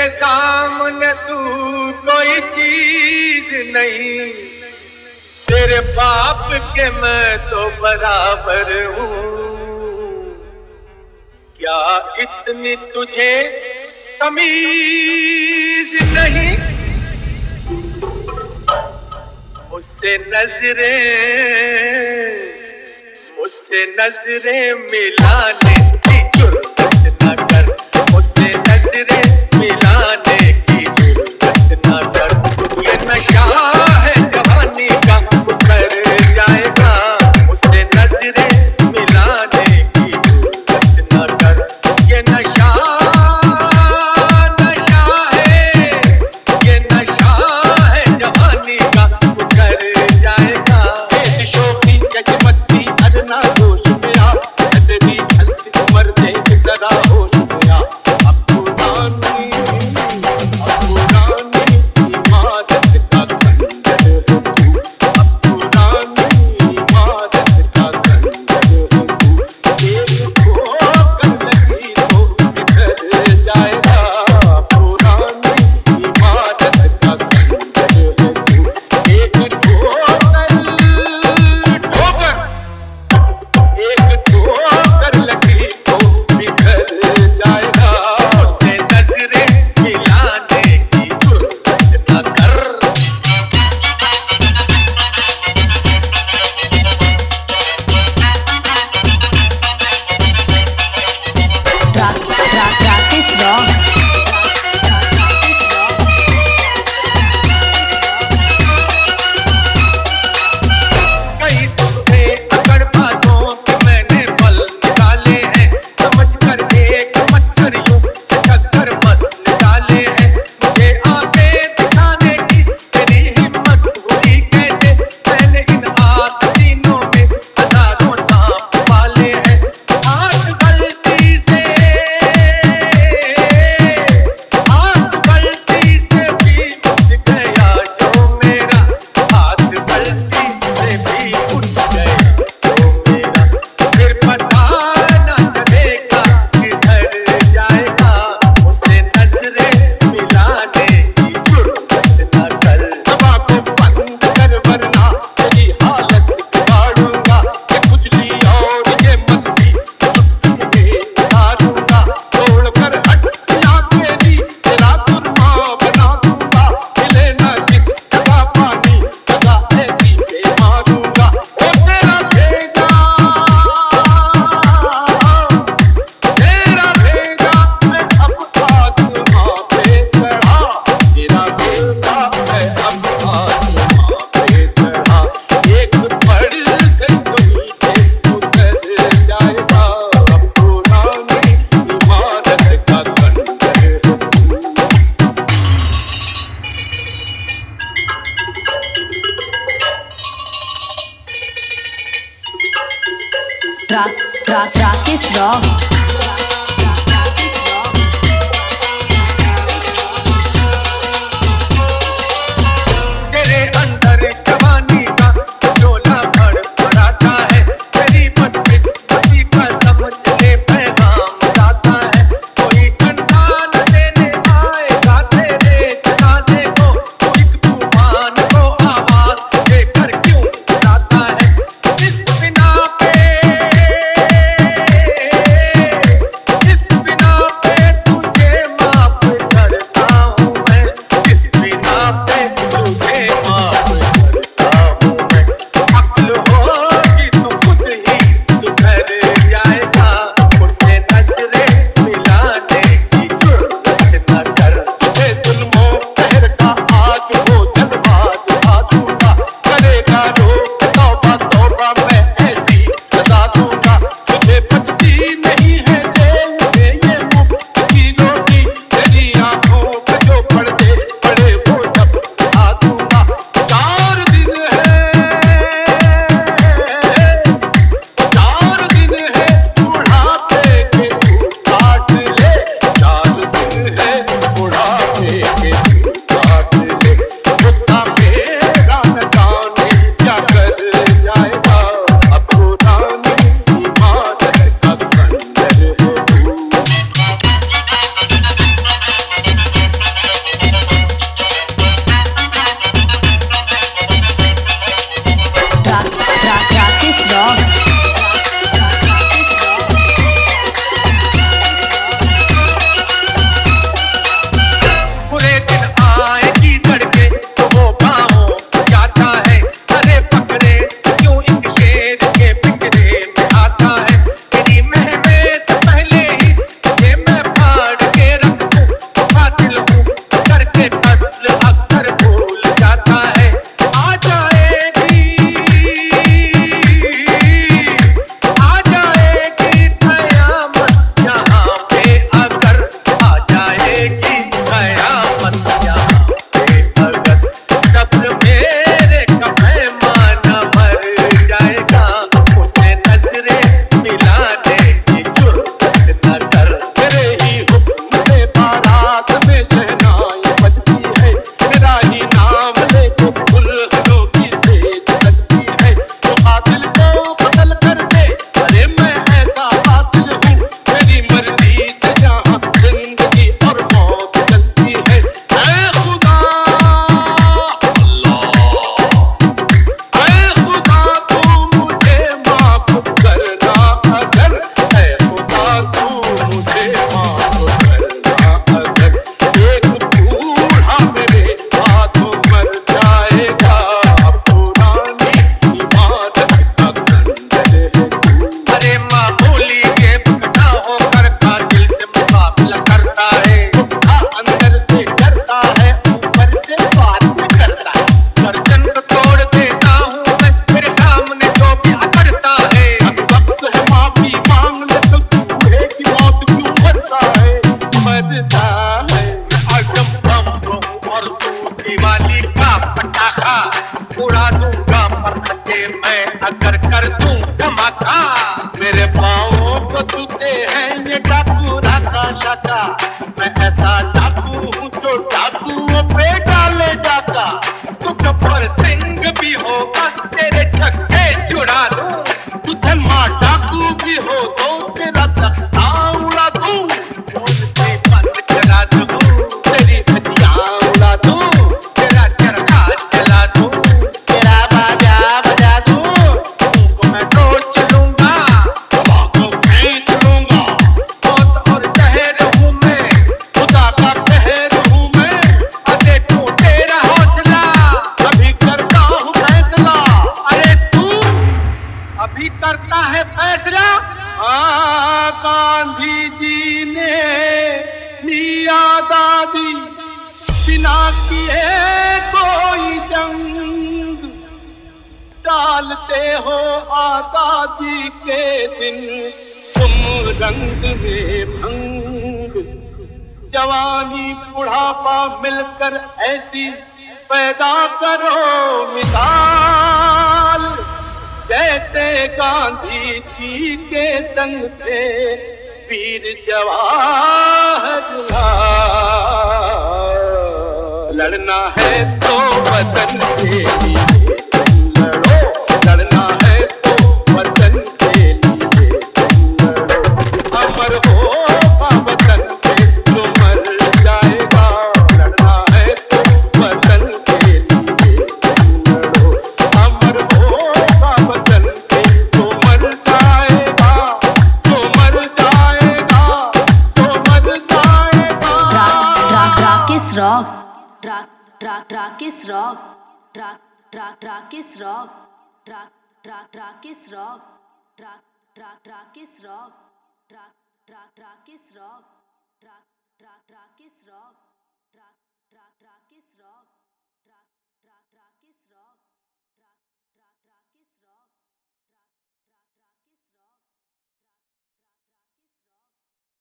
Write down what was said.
मेरे सामने तू कोई चीज नहीं, तेरे बाप के मैं तो बराबर हूँ। क्या इतनी तुझे तमीज नहीं? मुझसे नजरें मिलाने की जुर्रत न कर, मुझसे नजरें मिलाने की जुर्रत न कर। ये नशा है जवानी का उतर जाएगा, मुझसे नजरें मिलाने की जुर्रत न कर। ये नशा है, ये नशा है जवानी का उतर जाएगा। शोखी जैसे मस्ती अरना होश गया, अदबी हल्की उम्र देख जरा होश गया। अब पुरानी इमारत का खंडर है तू, अब पुरानी इमारत का खंडर है तू। एक ठोकर लगी तो बिखर जाएगा, पुरानी इमारत का खंडर है तू। एक ठोकर लगी तो बिखर जाएगा, मुझसे नजरें मिलाने की जुर्रत न कर। Practice rock. कई तुमसे अकड़ बातों के मैंने पल निकाले हैं, समझ कर एक मच्छर यूं चटक कर मत निकाले हैं। मुझे आगे दिखाने की तेरी हिम्मत हुई कैसे? मैंने इन आस्तीनों में हजारों सांप पाले हैं। आज गलती से भी उठ गया जो मेरा, हाथ गलती से भी उठ गया जो मेरा। फिर पता न चलेगा किधर जाएगा, मुझसे नजरें मिलाने की जुर्रत न कर। दवा को बंद कर वरना तेरी हालत बिगाड़ूंगा। ये खुजली और ये मस्ती उतारूंगा, तोड़ कर हड्डियां तेरी तेरा सुरमा बना दूंगा। मिले न जिस जगह पानी जगह ऐसी पे मारूंगा। ओ तेरा भेजा मैं अब आसमां पे चढ़ा, तेरा भेजा मैं अब आसमां पे चढ़ा। एक पड़ गई वहीं से उतर जाएगा, अब पुरानी इमारत का खंडर है तू। Practice rock. तेरे अंदर जवानी का चोला फड़फड़ाता है, तेरी मस्जिद मसी का समझने पैगाम जाता है। कोई ठंडा न देने आएगा तेरे जनाजे को, एक तूफान को आवाज देकर क्यों जाता है? इस बिना पे किए कोई जंग, डालते हो आजादी के दिन तुम रंग में भंग। जवानी बुढ़ापा मिलकर ऐसी पैदा करो मिसाल, जैसे गांधी जी के संग थे वीर जवाहरलाल। लड़ना है तो वतन के लिए लड़ो, लड़ना है तो वतन के लिए लड़ो। अमर होगा वतन पे जो मर जाएगा, लड़ना है तो वतन के लिए लड़ो। अमर होगा वतन पे जो मर जाएगा, जो मर जाएगा, जो मर जाएगा। Rakesh rock, Rakesh rock, Rakesh rock, Rakesh rock, Rakesh rock, Rakesh rock, Rakesh rock, Rakesh rock.